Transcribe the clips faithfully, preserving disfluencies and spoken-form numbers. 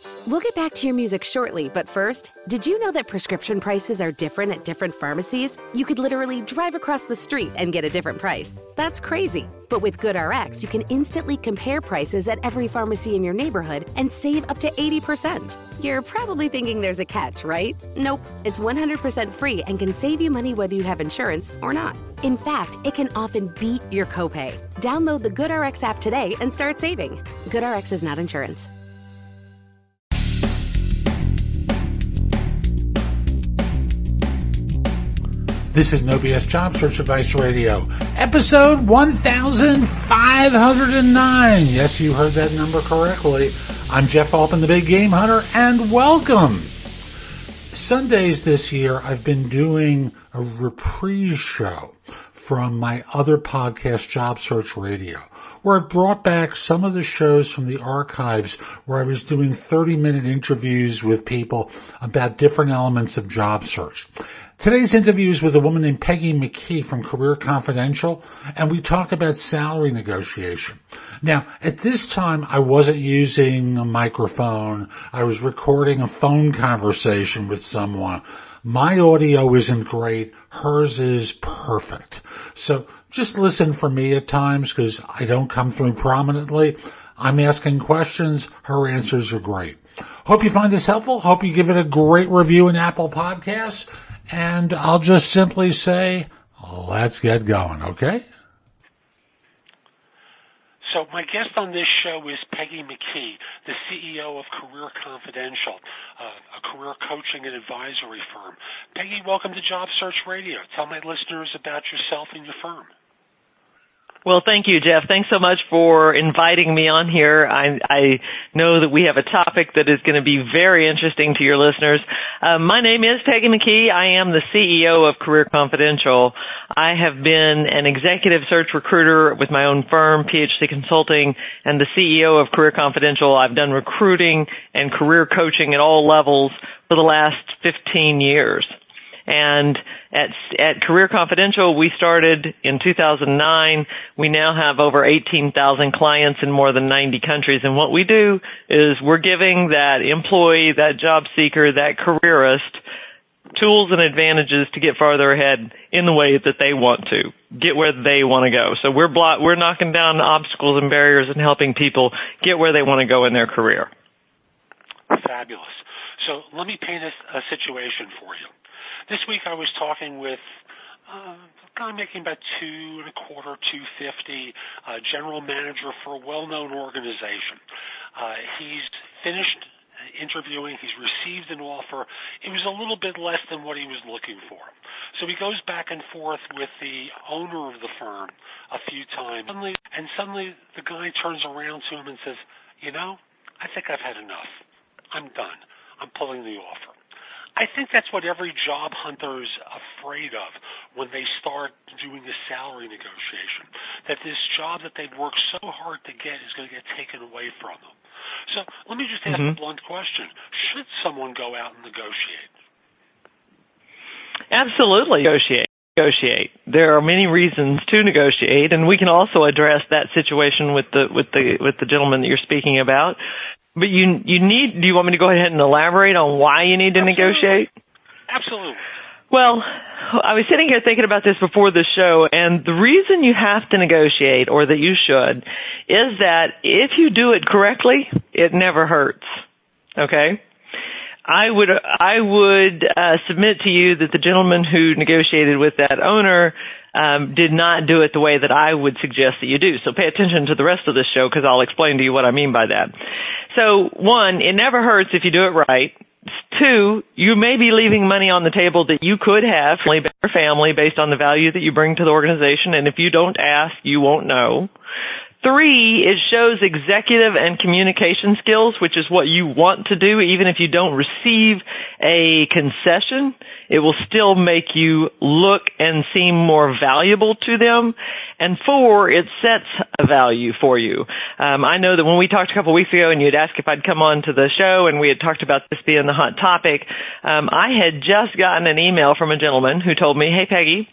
We'll get back to your music shortly, but first, did you know that prescription prices are different at different pharmacies? You could literally drive across the street and get a different price. That's crazy. But with GoodRx, you can instantly compare prices at every pharmacy in your neighborhood and save up to eighty percent. You're probably thinking there's a catch, right? Nope. It's one hundred percent free and can save you money whether you have insurance or not. In fact, it can often beat your copay. Download the GoodRx app today and start saving. GoodRx is not insurance. This is No B S Job Search Advice Radio, episode one thousand five hundred nine. Yes, you heard that number correctly. I'm Jeff Altman, the Big Game Hunter, and welcome. Sundays this year, I've been doing a reprise show from my other podcast, Job Search Radio, where I've brought back some of the shows from the archives where I was doing thirty-minute interviews with people about different elements of job search. Today's interview is with a woman named Peggy McKee from Career Confidential, and we talk about salary negotiation. Now, at this time, I wasn't using a microphone. I was recording a phone conversation with someone. My audio isn't great. Hers is perfect. So just listen for me at times because I don't come through prominently. I'm asking questions. Her answers are great. Hope you find this helpful. Hope you give it a great review in Apple Podcasts. And I'll just simply say, let's get going, okay? So my guest on this show is Peggy McKee, the C E O of Career Confidential, uh, a career coaching and advisory firm. Peggy, welcome to Job Search Radio. Tell my listeners about yourself and your firm. Well, thank you, Jeff. Thanks so much for inviting me on here. I, I know that we have a topic that is going to be very interesting to your listeners. Uh, my name is Peggy McKee. I am the C E O of Career Confidential. I have been an executive search recruiter with my own firm, P H C Consulting, and the C E O of Career Confidential. I've done recruiting and career coaching at all levels for the last fifteen years. And at, at Career Confidential, we started in two thousand nine. We now have over eighteen thousand clients in more than ninety countries. And what we do is we're giving that employee, that job seeker, that careerist tools and advantages to get farther ahead in the way that they want to, get where they want to go. So we're block, we're knocking down obstacles and barriers and helping people get where they want to go in their career. Fabulous. So let me paint a, a situation for you. This week I was talking with uh, a guy making about two and a quarter, two fifty, uh, general manager for a well-known organization. Uh, he's finished interviewing. He's received an offer. It was a little bit less than what he was looking for. So he goes back and forth with the owner of the firm a few times. Suddenly, and suddenly the guy turns around to him and says, you know, I think I've had enough. I'm done. I'm pulling the offer. I think that's what every job hunter's afraid of when they start doing a salary negotiation, that this job that they've worked so hard to get is going to get taken away from them. So let me just ask mm-hmm. a blunt question. Should someone go out and negotiate? Absolutely negotiate. Negotiate. There are many reasons to negotiate, and we can also address that situation with the with the with the gentleman that you're speaking about. But you you need, do you want me to go ahead and elaborate on why you need to Absolutely. negotiate? Absolutely. Well, I was sitting here thinking about this before the show, and the reason you have to negotiate, or that you should, is that if you do it correctly, it never hurts. Okay? I would I would uh, submit to you that the gentleman who negotiated with that owner um, did not do it the way that I would suggest that you do. So pay attention to the rest of the show because I'll explain to you what I mean by that. So one, it never hurts if you do it right. Two, you may be leaving money on the table that you could have for your family based on the value that you bring to the organization, and if you don't ask, you won't know. Three, it shows executive and communication skills, which is what you want to do. Even if you don't receive a concession, it will still make you look and seem more valuable to them. And four, it sets a value for you. Um, I know that when we talked a couple of weeks ago and you had asked if I'd come on to the show and we had talked about this being the hot topic, um, I had just gotten an email from a gentleman who told me, hey, Peggy,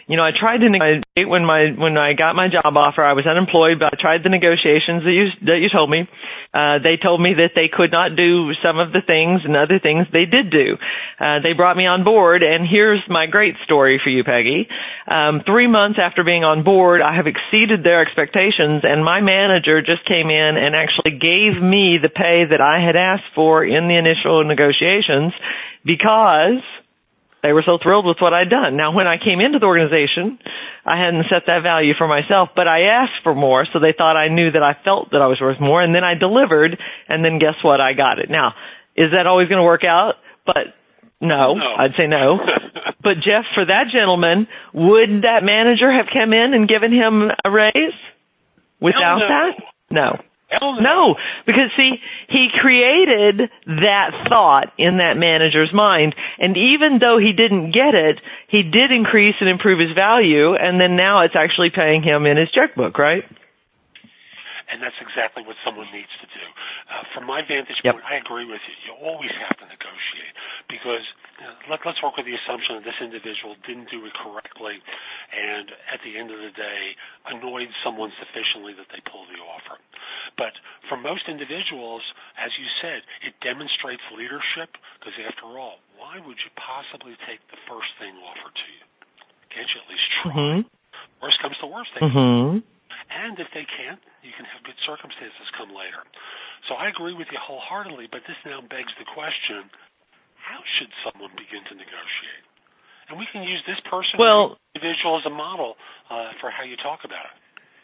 you know, I tried to negotiate when my, when I got my job offer. I was unemployed, but I tried the negotiations that you, that you told me. Uh, they told me that they could not do some of the things and other things they did do. Uh, they brought me on board, and here's my great story for you, Peggy. Um, three months after being on board, I have exceeded their expectations, and my manager just came in and actually gave me the pay that I had asked for in the initial negotiations because they were so thrilled with what I'd done. Now, when I came into the organization, I hadn't set that value for myself, but I asked for more, so they thought I knew that I felt that I was worth more, and then I delivered, and then guess what? I got it. Now, is that always going to work out? But no, no, I'd say no. But, Jeff, for that gentleman, would that manager have come in and given him a raise without no. that? No. Hell no. No, because see, he created that thought in that manager's mind, and even though he didn't get it, he did increase and improve his value, and then now it's actually paying him in his checkbook, right? And that's exactly what someone needs to do. Uh, from my vantage yep. point, I agree with you. You always have to negotiate because you know, let, let's work with the assumption that this individual didn't do it correctly and at the end of the day annoyed someone sufficiently that they pulled the offer. But for most individuals, as you said, it demonstrates leadership because after all, why would you possibly take the first thing offered to you? Can't you at least try? Mm-hmm. Worst comes to worst, they mm-hmm. can. And if they can't, you can have good circumstances come later. So I agree with you wholeheartedly, but this now begs the question, how should someone begin to negotiate? And we can use this person well, or individual as a model uh, for how you talk about it.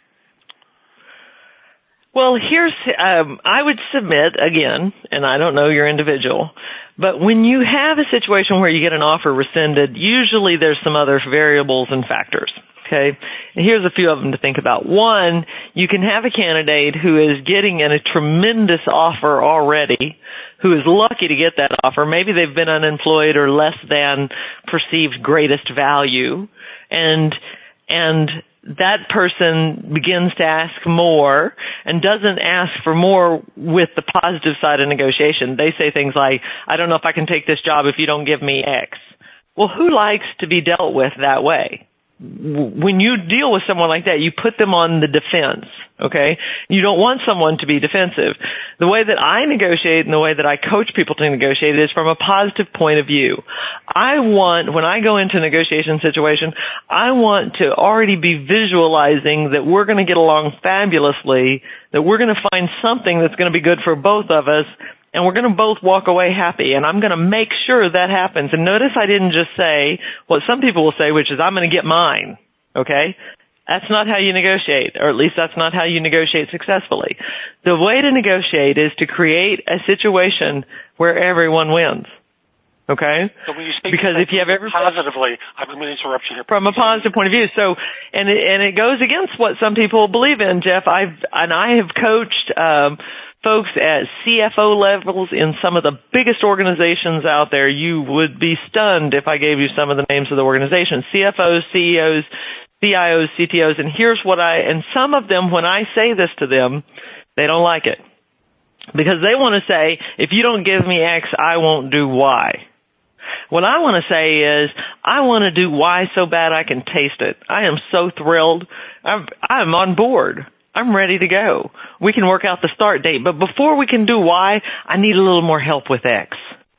Well, here's, um, I would submit, again, and I don't know your individual, but when you have a situation where you get an offer rescinded, usually there's some other variables and factors. Okay, and here's a few of them to think about. One, you can have a candidate who is getting a tremendous offer already, who is lucky to get that offer. Maybe they've been unemployed or less than perceived greatest value, and and that person begins to ask more and doesn't ask for more with the positive side of negotiation. They say things like, I don't know if I can take this job if you don't give me X. Well, who likes to be dealt with that way? When you deal with someone like that, you put them on the defense, okay? You don't want someone to be defensive. The way that I negotiate and the way that I coach people to negotiate is from a positive point of view. I want, when I go into a negotiation situation, I want to already be visualizing that we're going to get along fabulously, that we're going to find something that's going to be good for both of us, and we're going to both walk away happy, and I'm going to make sure that happens. And notice I didn't just say what some people will say, which is, I'm going to get mine, okay? That's not how you negotiate, or at least that's not how you negotiate successfully. The way to negotiate is to create a situation where everyone wins, okay? So when you speak because if you have every positively, I'm going to interrupt you here. From a positive point of view. So, and it, and it goes against what some people believe in, Jeff. I've, and I have coached, um, folks at C F O levels in some of the biggest organizations out there. You would be stunned if I gave you some of the names of the organizations. C F Os, C E Os, C I Os, C T Os, and here's what I, and some of them, when I say this to them, they don't like it. Because they want to say, if you don't give me X, I won't do Y. What I want to say is, I want to do Y so bad I can taste it. I am so thrilled. I'm, I'm on board. I'm ready to go. We can work out the start date, but before we can do Y, I need a little more help with X.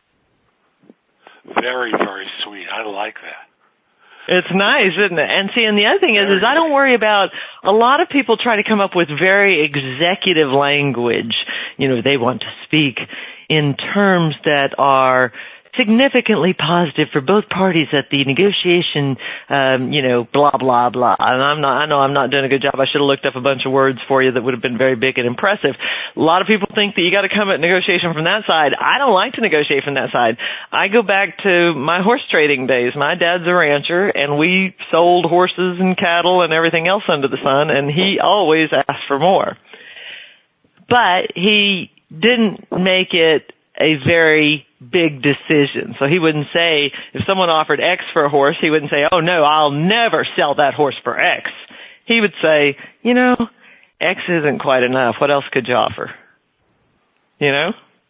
Very, very sweet. I like that. It's nice, isn't it? And see, and the other thing is, is I don't worry about, a lot of people try to come up with very executive language. You know, they want to speak in terms that are significantly positive for both parties at the negotiation, um, you know, blah, blah, blah. And I'm not, I know I'm not doing a good job. I should have looked up a bunch of words for you that would have been very big and impressive. A lot of people think that you got to come at negotiation from that side. I don't like to negotiate from that side. I go back to my horse trading days. My dad's a rancher, and we sold horses and cattle and everything else under the sun, and he always asked for more. But he didn't make it a very big decision. So he wouldn't say, if someone offered X for a horse, he wouldn't say, oh no, I'll never sell that horse for X. He would say, you know, X isn't quite enough. What else could you offer? You know?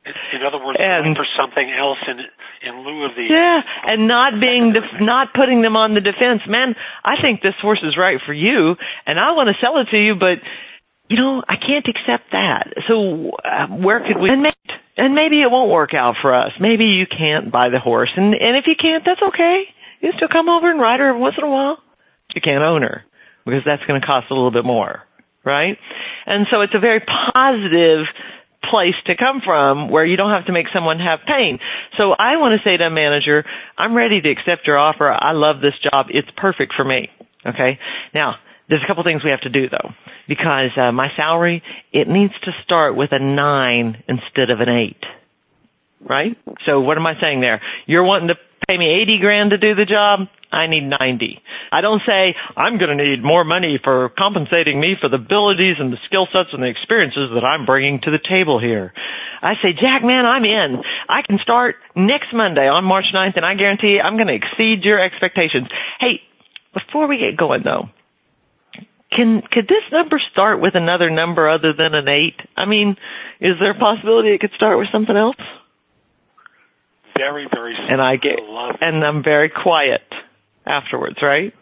In other words, and, going for something else in in lieu of the yeah, and not being def- not putting them on the defense. Man, I think this horse is right for you, and I want to sell it to you, but you know I can't accept that. So uh, where could we? And maybe, and maybe it won't work out for us. Maybe you can't buy the horse, and and if you can't, that's okay. You still come over and ride her every once in a while. You can't own her because that's going to cost a little bit more, right? And so it's a very positive place to come from where you don't have to make someone have pain. So I want to say to a manager, I'm ready to accept your offer. I love this job. It's perfect for me. Okay. Now, there's a couple things we have to do though, because uh, my salary, it needs to start with a nine instead of an eight. Right? So what am I saying there? You're wanting to pay me eighty grand to do the job. I need ninety. I don't say, I'm going to need more money for compensating me for the abilities and the skill sets and the experiences that I'm bringing to the table here. I say, Jack, man, I'm in. I can start next Monday on March ninth, and I guarantee you I'm going to exceed your expectations. Hey, before we get going, though, can could this number start with another number other than an eight? I mean, is there a possibility it could start with something else? Very, very simple. And I get, and I'm very quiet afterwards, right?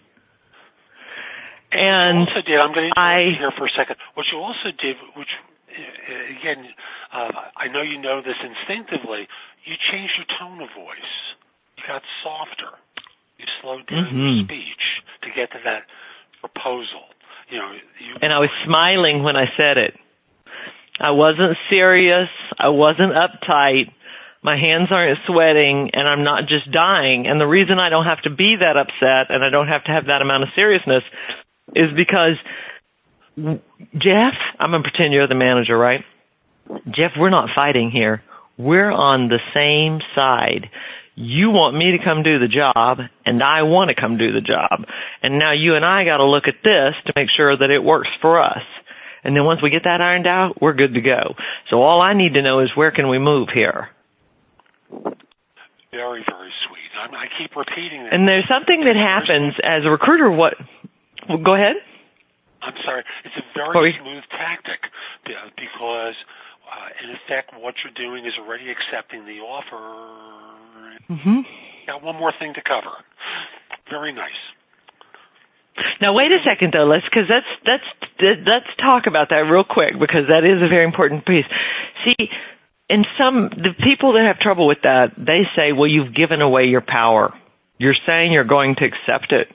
And what you also did, I'm going to I, interrupt you here for a second. What you also did, which uh, again, uh, I know you know this instinctively, you changed your tone of voice. You got softer. You slowed down mm-hmm. your speech to get to that proposal. You know, you, and I was smiling when I said it. I wasn't serious. I wasn't uptight. My hands aren't sweating, and I'm not just dying. And the reason I don't have to be that upset and I don't have to have that amount of seriousness is because, Jeff, I'm going to pretend you're the manager, right? Jeff, we're not fighting here. We're on the same side. You want me to come do the job, and I want to come do the job. And now you and I got to look at this to make sure that it works for us. And then once we get that ironed out, we're good to go. So all I need to know is where can we move here? Very, very sweet. I, I keep repeating that. And there's something that happens as a recruiter. What? Well, go ahead. I'm sorry. It's a very smooth tactic because, uh, in effect, what you're doing is already accepting the offer. Mm-hmm. Got one more thing to cover. Very nice. Now wait a second though, let's because that's that's let's talk about that real quick because that is a very important piece. See. And some, the people that have trouble with that, they say, well, you've given away your power. You're saying you're going to accept it.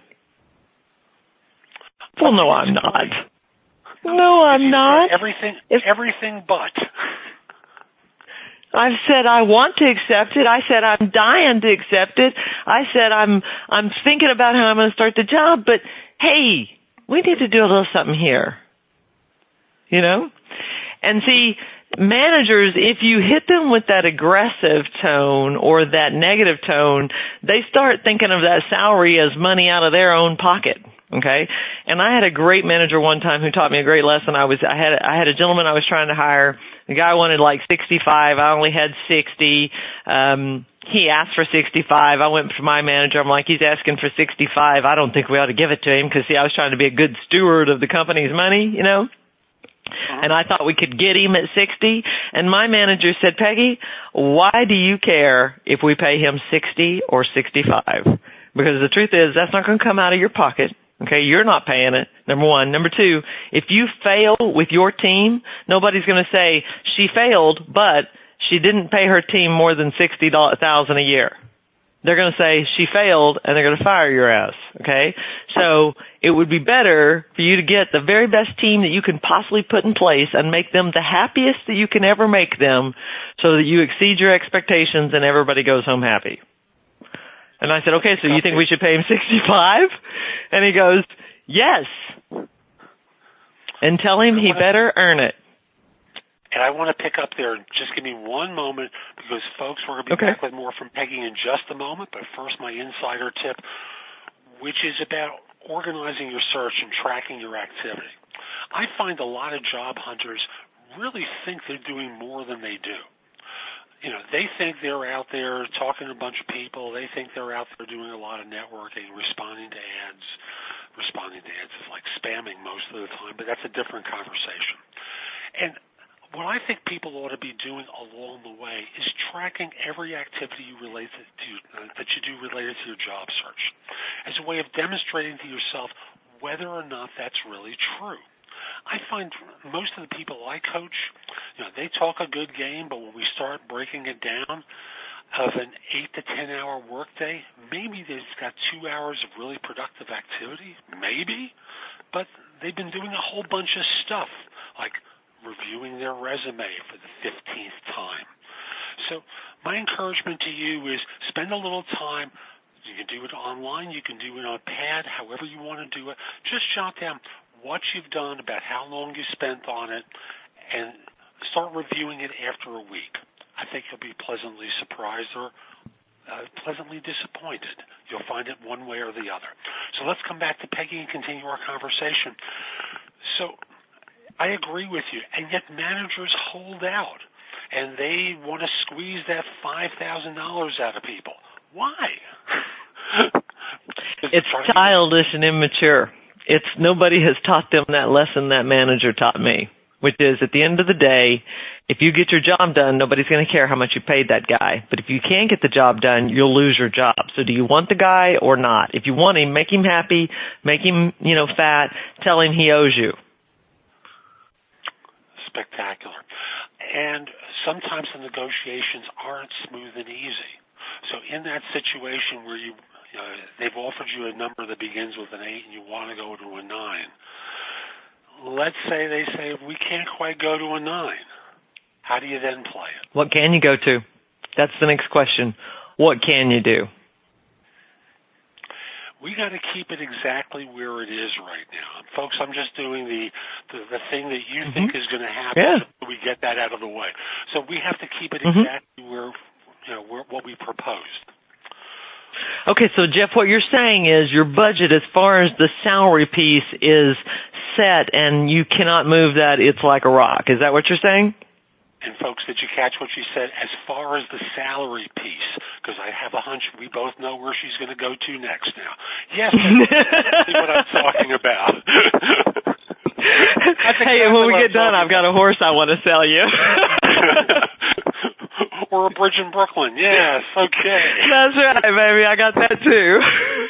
Well, no, I'm not. No, I'm not. Everything, if, everything but. I've said I want to accept it. I said I'm dying to accept it. I said I'm, I'm thinking about how I'm going to start the job, but hey, we need to do a little something here. You know? And see, managers, if you hit them with that aggressive tone or that negative tone, they start thinking of that salary as money out of their own pocket. Okay? And I had a great manager one time who taught me a great lesson. I was, I had, I had a gentleman I was trying to hire. The guy wanted like sixty-five. I only had sixty. Um, he asked for sixty-five. I went for my manager. I'm like, he's asking for sixty-five. I don't think we ought to give it to him because see, I was trying to be a good steward of the company's money, you know? And I thought we could get him at sixty. And my manager said, Peggy, why do you care if we pay him sixty or sixty-five? Because the truth is that's not going to come out of your pocket. Okay, you're not paying it, number one. Number two, if you fail with your team, nobody's going to say she failed, but she didn't pay her team more than sixty thousand dollars a year. They're going to say she failed, and they're going to fire your ass, okay? So it would be better for you to get the very best team that you can possibly put in place and make them the happiest that you can ever make them so that you exceed your expectations and everybody goes home happy. And I said, okay, so you think we should pay him sixty-five? And he goes, yes. And tell him he better earn it. And I want to pick up there. Just give me one moment because, folks, we're going to be okay. back with more from Peggy in just a moment. But first, my insider tip, which is about organizing your search and tracking your activity. I find a lot of job hunters really think they're doing more than they do. You know, they think they're out there talking to a bunch of people. They think they're out there doing a lot of networking, responding to ads. Responding to ads is like spamming most of the time, but that's a different conversation. And what I think people ought to be doing along the way is tracking every activity you relate to, uh, that you do related to your job search as a way of demonstrating to yourself whether or not that's really true. I find most of the people I coach, you know, they talk a good game, but when we start breaking it down of an eight to ten hour workday, maybe they've got two hours of really productive activity, maybe, but they've been doing a whole bunch of stuff, like reviewing their resume for the fifteenth time. So my encouragement to you is spend a little time. You can do it online. You can do it on a pad, however you want to do it. Just jot down what you've done, about how long you spent on it, and start reviewing it after a week. I think you'll be pleasantly surprised or uh, pleasantly disappointed. You'll find it one way or the other. So let's come back to Peggy and continue our conversation. So I agree with you, and yet managers hold out, and they want to squeeze that five thousand dollars out of people. Why? It's childish and immature. It's nobody has taught them that lesson that manager taught me, which is at the end of the day, if you get your job done, nobody's going to care how much you paid that guy. But if you can't get the job done, you'll lose your job. So do you want the guy or not? If you want him, make him happy, make him, you know, fat, tell him he owes you. Spectacular. And sometimes the negotiations aren't smooth and easy. So in that situation where you, you know, they've offered you a number that begins with an eight and you want to go to a nine, let's say they say, we can't quite go to a nine. How do you then play it? What can you go to? That's the next question. What can you do? We got to keep it exactly where it is right now. Folks, I'm just doing the the, the thing that you mm-hmm. think is going to happen. Yeah. So we get that out of the way. So we have to keep it mm-hmm. exactly where, you know, where, what we proposed. Okay, so Jeff, what you're saying is your budget as far as the salary piece is set and you cannot move that. It's like a rock. Is that what you're saying? And folks, did you catch what she said as far as the salary piece? Because I have a hunch we both know where she's going to go to next now. Yes, that's what I'm talking about. That's hey, and when we get done, I've got a horse I want to sell you. Or a bridge in Brooklyn. Yes, okay. That's right, baby. I got that too.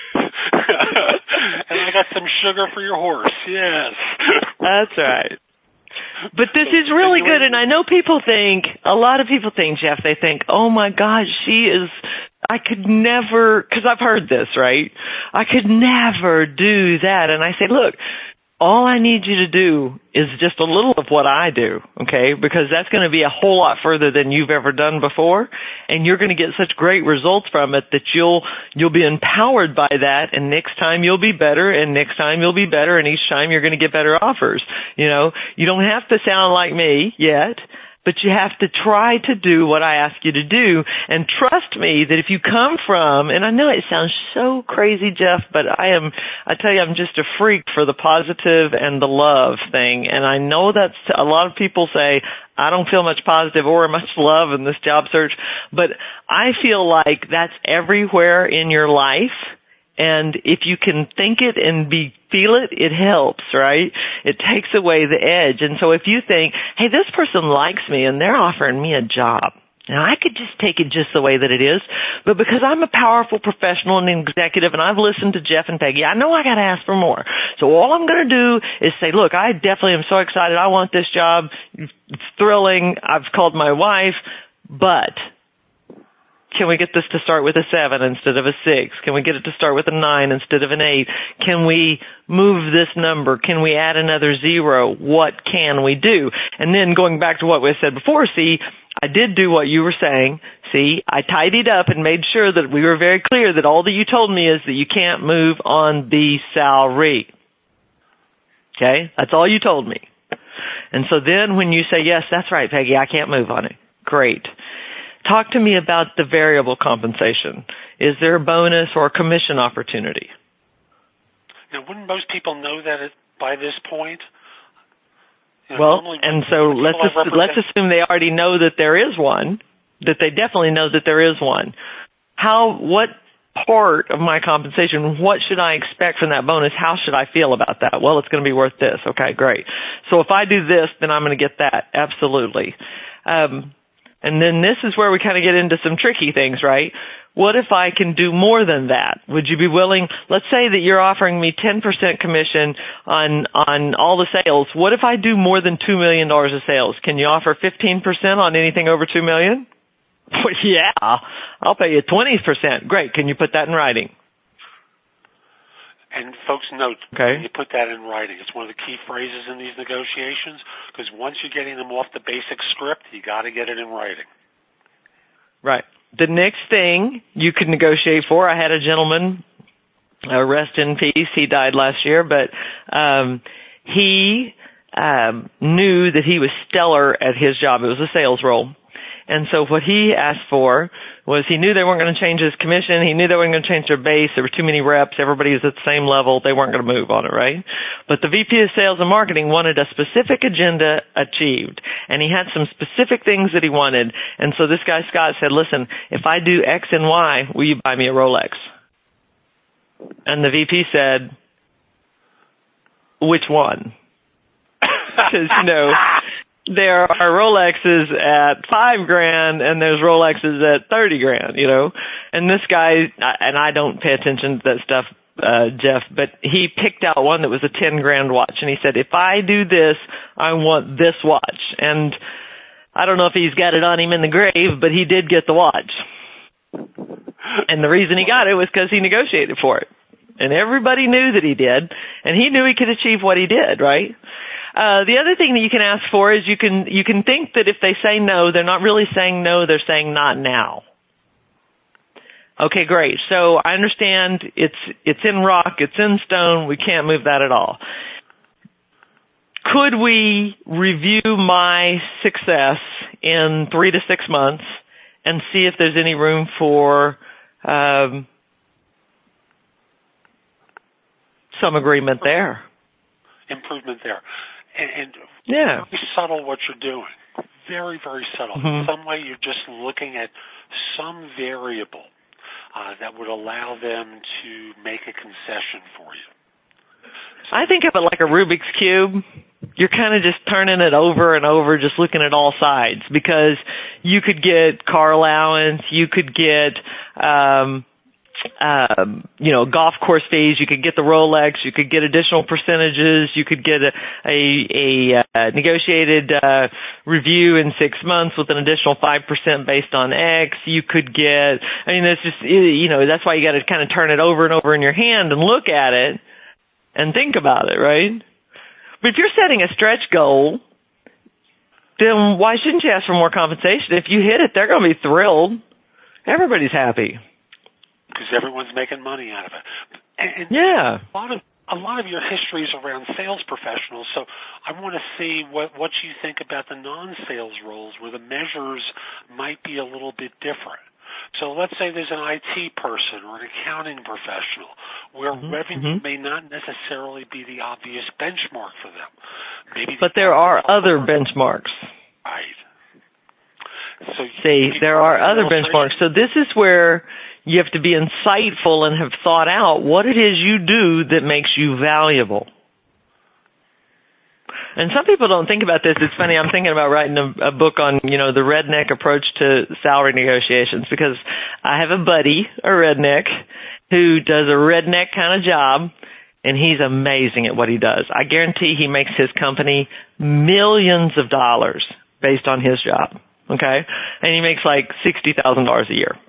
And I got some sugar for your horse. Yes. That's right. But this is really good, and I know people think, a lot of people think, Jeff, they think, oh my gosh, she is, I could never, because I've heard this, right? I could never do that. And I say, look, all I need you to do is just a little of what I do, okay? Because that's going to be a whole lot further than you've ever done before, and you're going to get such great results from it that you'll you'll be empowered by that, and next time you'll be better, and next time you'll be better, and each time you're going to get better offers. You know, you don't have to sound like me yet, but you have to try to do what I ask you to do. And trust me that if you come from, and I know it sounds so crazy, Jeff, but I am, I tell you, I'm just a freak for the positive and the love thing. And I know that's, a lot of people say, I don't feel much positive or much love in this job search, but I feel like that's everywhere in your life. And if you can think it and be feel it, it helps, right? It takes away the edge. And so if you think, hey, this person likes me and they're offering me a job, now I could just take it just the way that it is, but because I'm a powerful professional and executive and I've listened to Jeff and Peggy, I know I got to ask for more. So all I'm going to do is say, look, I definitely am so excited. I want this job. It's thrilling. I've called my wife, but can we get this to start with a seven instead of a six? Can we get it to start with a nine instead of an eight? Can we move this number? Can we add another zero? What can we do? And then going back to what we said before, see, I did do what you were saying. See, I tidied up and made sure that we were very clear that all that you told me is that you can't move on the salary. Okay? That's all you told me. And so then when you say, yes, that's right, Peggy, I can't move on it. Great. Talk to me about the variable compensation. Is there a bonus or a commission opportunity? Now, wouldn't most people know that at, by this point? You know, well, and so let's ass- let's assume they already know that there is one, that they definitely know that there is one. How, what part of my compensation. What should I expect from that bonus? How should I feel about that? Well, it's going to be worth this. Okay, great. So if I do this, then I'm going to get that. Absolutely. Um, and then this is where we kind of get into some tricky things, right? What if I can do more than that? Would you be willing? Let's say that you're offering me ten percent commission on, on all the sales. What if I do more than two million dollars of sales? Can you offer fifteen percent on anything over two million dollars? Well, yeah, I'll pay you twenty percent. Great. Can you put that in writing? And folks note, okay. When you put that in writing, it's one of the key phrases in these negotiations, because once you're getting them off the basic script, you got to get it in writing. Right. The next thing you could negotiate for, I had a gentleman, uh, rest in peace, he died last year, but um, he um, knew that he was stellar at his job. It was a sales role. And so what he asked for was he knew they weren't going to change his commission. He knew they weren't going to change their base. There were too many reps. Everybody was at the same level. They weren't going to move on it, right? But the V P of Sales and Marketing wanted a specific agenda achieved. And he had some specific things that he wanted. And so this guy, Scott, said, listen, if I do X and Y, will you buy me a Rolex? And the V P said, which one? Because, you know, there are Rolexes at five grand and there's Rolexes at thirty grand, you know. And this guy, and I don't pay attention to that stuff, uh, Jeff, but he picked out one that was a ten grand watch. And he said, if I do this, I want this watch. And I don't know if he's got it on him in the grave, but he did get the watch. And the reason he got it was because he negotiated for it. And everybody knew that he did. And he knew he could achieve what he did, right? Uh, the other thing that you can ask for is you can, you can think that if they say no, they're not really saying no, they're saying not now. Okay, great. So I understand it's, it's in rock, it's in stone, we can't move that at all. Could we review my success in three to six months and see if there's any room for, um, some agreement there? Improvement there. And, and yeah. Very subtle what you're doing. Very, very subtle. Mm-hmm. In some way you're just looking at some variable uh, that would allow them to make a concession for you. So, I think of it like a Rubik's Cube. You're kind of just turning it over and over, just looking at all sides, because you could get car allowance, you could get um Um, you know, golf course fees, you could get the Rolex, you could get additional percentages, you could get a, a, a negotiated uh, review in six months with an additional five percent based on X. You could get, I mean, it's just, you know, that's why you got to kind of turn it over and over in your hand and look at it and think about it, right? But if you're setting a stretch goal, then why shouldn't you ask for more compensation? If you hit it, they're going to be thrilled. Everybody's happy. Because everyone's making money out of it. And, and yeah. A lot of a lot of your history is around sales professionals, so I want to see what, what you think about the non-sales roles where the measures might be a little bit different. So let's say there's an I T person or an accounting professional where mm-hmm. revenue mm-hmm. may not necessarily be the obvious benchmark for them. Maybe but there are other benchmarks. Right. So See, there are other benchmarks. So this is where you have to be insightful and have thought out what it is you do that makes you valuable. And some people don't think about this. It's funny, I'm thinking about writing a, a book on, you know, the redneck approach to salary negotiations, because I have a buddy, a redneck, who does a redneck kind of job, and he's amazing at what he does. I guarantee he makes his company millions of dollars based on his job. Okay? And he makes like sixty thousand dollars a year.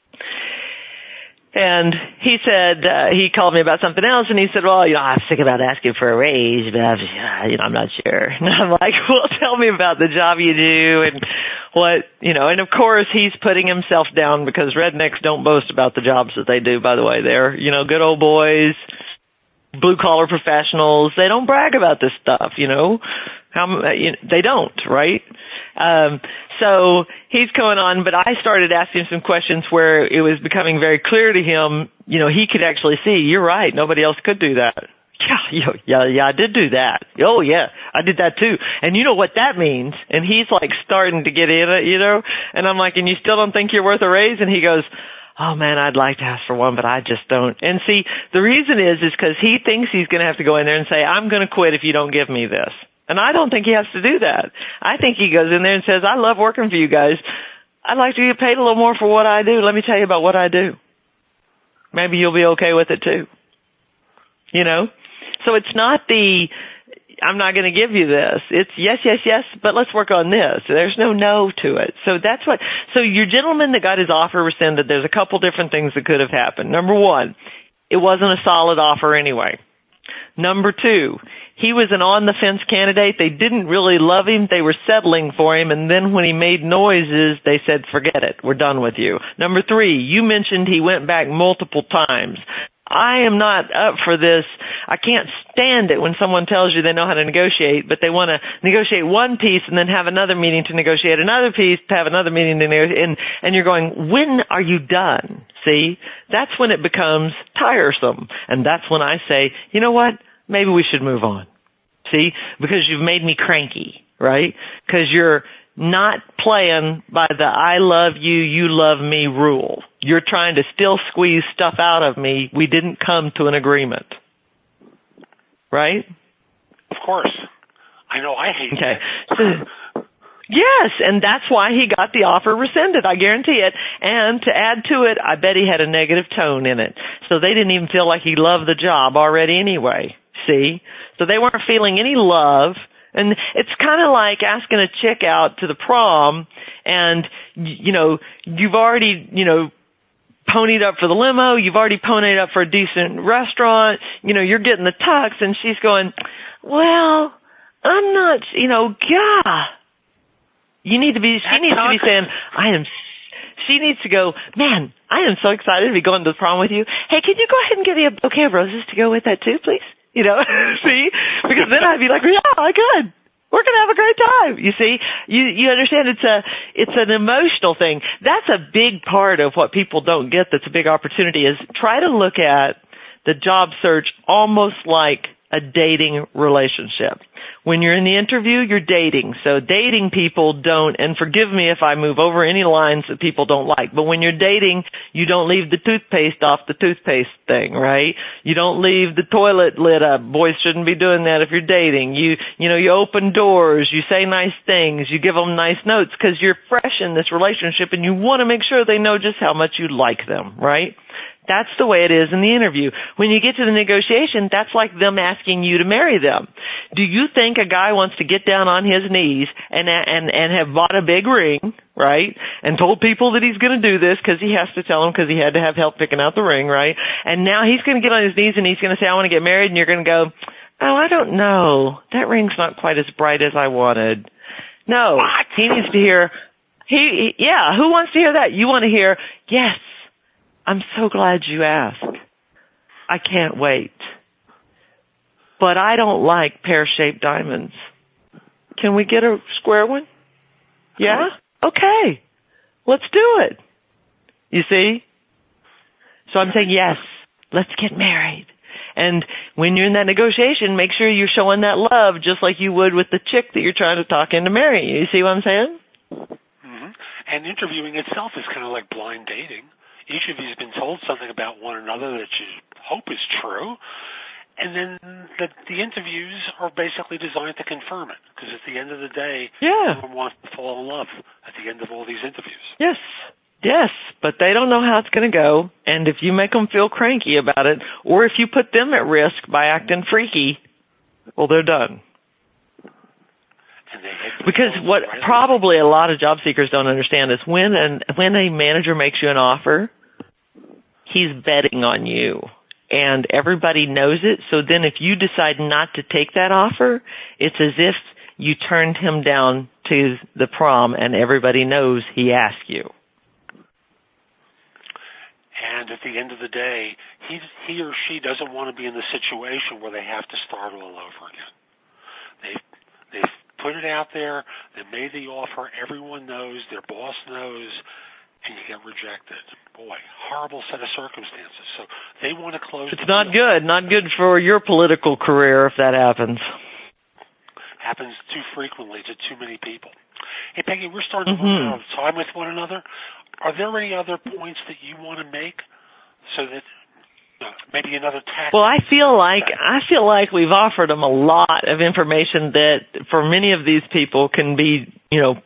And he said, uh, he called me about something else, and he said, well, you know, I'm sick about asking for a raise, but I'm, you know, I'm not sure. And I'm like, well, tell me about the job you do and what, you know, and of course he's putting himself down because rednecks don't boast about the jobs that they do, by the way. They're, you know, good old boys, blue-collar professionals. They don't brag about this stuff, you know. How, you know, they don't, right? Um, so he's going on, but I started asking some questions where it was becoming very clear to him, you know, he could actually see, you're right, nobody else could do that. Yeah, yeah, yeah, I did do that. Oh, yeah, I did that too. And you know what that means? And he's like starting to get in it, you know, and I'm like, and you still don't think you're worth a raise? And he goes, oh man, I'd like to ask for one, but I just don't. And see, the reason is, is because he thinks he's going to have to go in there and say, I'm going to quit if you don't give me this. And I don't think he has to do that. I think he goes in there and says, I love working for you guys. I'd like to get paid a little more for what I do. Let me tell you about what I do. Maybe you'll be okay with it too. You know? So it's not the, I'm not going to give you this. It's yes, yes, yes, but let's work on this. There's no no to it. So that's what, so your gentleman that got his offer rescinded, there's a couple different things that could have happened. Number one, it wasn't a solid offer anyway. Number two, he was an on-the-fence candidate. They didn't really love him. They were settling for him. And then when he made noises, they said, forget it. We're done with you. Number three, you mentioned he went back multiple times. I am not up for this. I can't stand it when someone tells you they know how to negotiate, but they want to negotiate one piece and then have another meeting to negotiate another piece, to have another meeting to negotiate, and, and you're going, when are you done? See? That's when it becomes tiresome. And that's when I say, you know what? Maybe we should move on. See? Because you've made me cranky, right? Because you're not playing by the I love you, you love me rule. You're trying to still squeeze stuff out of me. We didn't come to an agreement. Right? Of course. I know I hate okay. that. So, yes, and that's why he got the offer rescinded. I guarantee it. And to add to it, I bet he had a negative tone in it. So they didn't even feel like he loved the job already anyway. See? So they weren't feeling any love. And it's kind of like asking a chick out to the prom and, you know, you've already, you know, ponied up for the limo, you've already ponied up for a decent restaurant, you know, you're getting the tux, and she's going, well, I'm not, you know, yeah. You need to be, she needs to be saying, I am, she needs to go, man, I am so excited to be going to the prom with you. Hey, can you go ahead and give me a bouquet of roses to go with that too, please? You know, see? Because then I'd be like, yeah, I could. We're going to have a great time. You see, you, you understand it's a, it's an emotional thing. That's a big part of what people don't get. That's a big opportunity is try to look at the job search almost like a dating relationship. When you're in the interview, you're dating. So dating people don't, and forgive me if I move over any lines that people don't like, but when you're dating, you don't leave the toothpaste off the toothpaste thing, right? You don't leave the toilet lid up. Boys shouldn't be doing that if you're dating. You, you know, you open doors, you say nice things, you give them nice notes because you're fresh in this relationship and you want to make sure they know just how much you like them, right? That's the way it is in the interview. When you get to the negotiation, that's like them asking you to marry them. Do you think a guy wants to get down on his knees and and and have bought a big ring, right, and told people that he's going to do this because he has to tell them because he had to have help picking out the ring, right? And now he's going to get on his knees and he's going to say, I want to get married, and you're going to go, oh, I don't know. That ring's not quite as bright as I wanted. No, what? He needs to hear, he, he yeah, who wants to hear that? You want to hear, yes. I'm so glad you asked. I can't wait. But I don't like pear-shaped diamonds. Can we get a square one? Yeah? Okay. Let's do it. You see? So I'm saying, yes, let's get married. And when you're in that negotiation, make sure you're showing that love just like you would with the chick that you're trying to talk into marrying. You see what I'm saying? Mm-hmm. And interviewing itself is kind of like blind dating. Each of you has been told something about one another that you hope is true, and then the, the interviews are basically designed to confirm it, because at the end of the day, yeah. everyone wants to fall in love at the end of all these interviews. Yes, yes, but they don't know how it's going to go, and if you make them feel cranky about it, or if you put them at risk by acting freaky, well, they're done. And they because what right probably a lot of job seekers don't understand is when an, when a manager makes you an offer, he's betting on you, and everybody knows it. So then if you decide not to take that offer, it's as if you turned him down to the prom, and everybody knows he asked you. And at the end of the day, he, he or she doesn't want to be in the situation where they have to start all over again. They've, they've put it out there, they made the offer, everyone knows, their boss knows, and you get rejected. Boy, horrible set of circumstances. So they want to close It's the not deal. good. Not good for your political career if that happens. Happens too frequently to too many people. Hey, Peggy, we're starting to mm-hmm. run out of time with one another. are there any other points that you want to make so that uh, maybe another tactic? Well, I feel like I feel like we've offered them a lot of information that for many of these people can be, you know,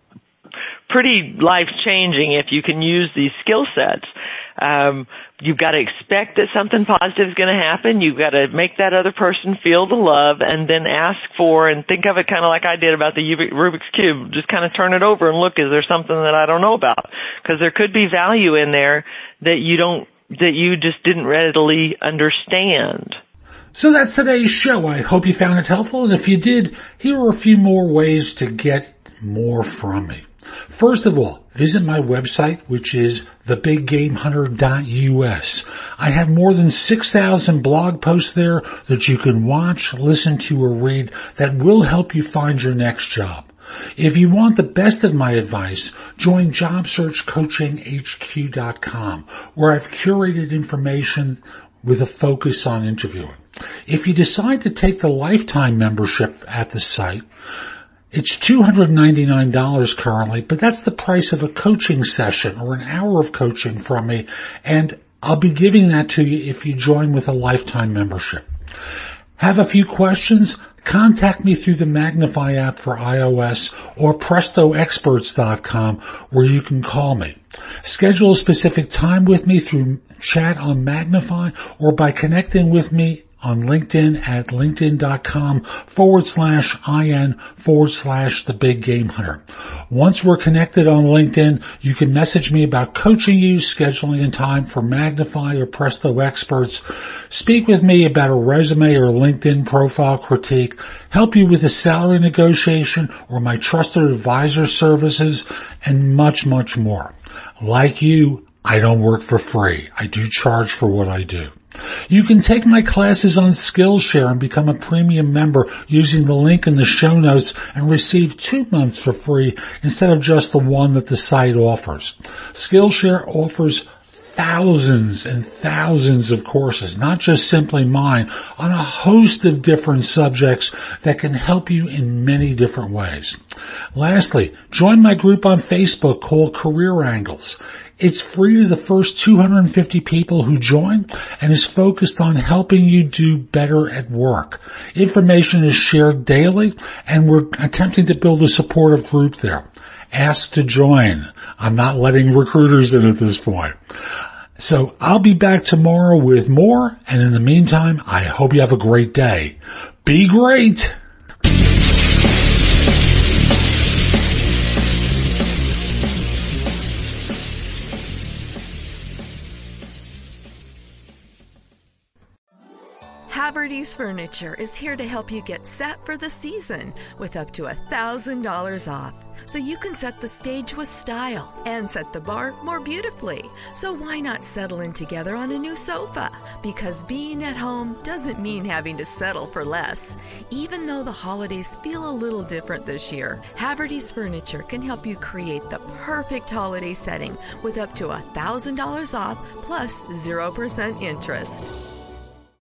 pretty life-changing if you can use these skill sets. Um, you've got to expect that something positive is going to happen. You've got to make that other person feel the love and then ask for, and think of it kind of like I did about the Rubik's Cube. Just kind of turn it over and look, is there something that I don't know about? Because there could be value in there that you don't, that you just didn't readily understand. So that's today's show. I hope you found it helpful. And if you did, here are a few more ways to get more from me. First of all, visit my website, which is the big game hunter dot U S. I have more than six thousand blog posts there that you can watch, listen to, or read that will help you find your next job. If you want the best of my advice, join job search coaching H Q dot com, where I've curated information with a focus on interviewing. If you decide to take the lifetime membership at the site, it's two hundred ninety-nine dollars currently, but that's the price of a coaching session or an hour of coaching from me, and I'll be giving that to you if you join with a lifetime membership. Have a few questions? Contact me through the Magnify app for iOS or presto experts dot com, where you can call me. Schedule a specific time with me through chat on Magnify or by connecting with me on LinkedIn at linkedin.com forward slash IN forward slash the big game hunter. Once we're connected on LinkedIn, you can message me about coaching you, scheduling a time for Magnify or Presto Experts, speak with me about a resume or LinkedIn profile critique, help you with a salary negotiation or my trusted advisor services, and much, much more. Like you, I don't work for free. I do charge for what I do. You can take my classes on Skillshare and become a premium member using the link in the show notes and receive two months for free instead of just the one that the site offers. Skillshare offers thousands and thousands of courses, not just simply mine, on a host of different subjects that can help you in many different ways. Lastly, join my group on Facebook called Career Angles. It's free to the first two hundred fifty people who join and is focused on helping you do better at work. Information is shared daily, and we're attempting to build a supportive group there. Ask to join. I'm not letting recruiters in at this point. So I'll be back tomorrow with more, and in the meantime, I hope you have a great day. Be great! Haverty's Furniture is here to help you get set for the season with up to one thousand dollars off. So you can set the stage with style and set the bar more beautifully. So why not settle in together on a new sofa? Because being at home doesn't mean having to settle for less. Even though the holidays feel a little different this year, Haverty's Furniture can help you create the perfect holiday setting with up to one thousand dollars off plus zero percent interest.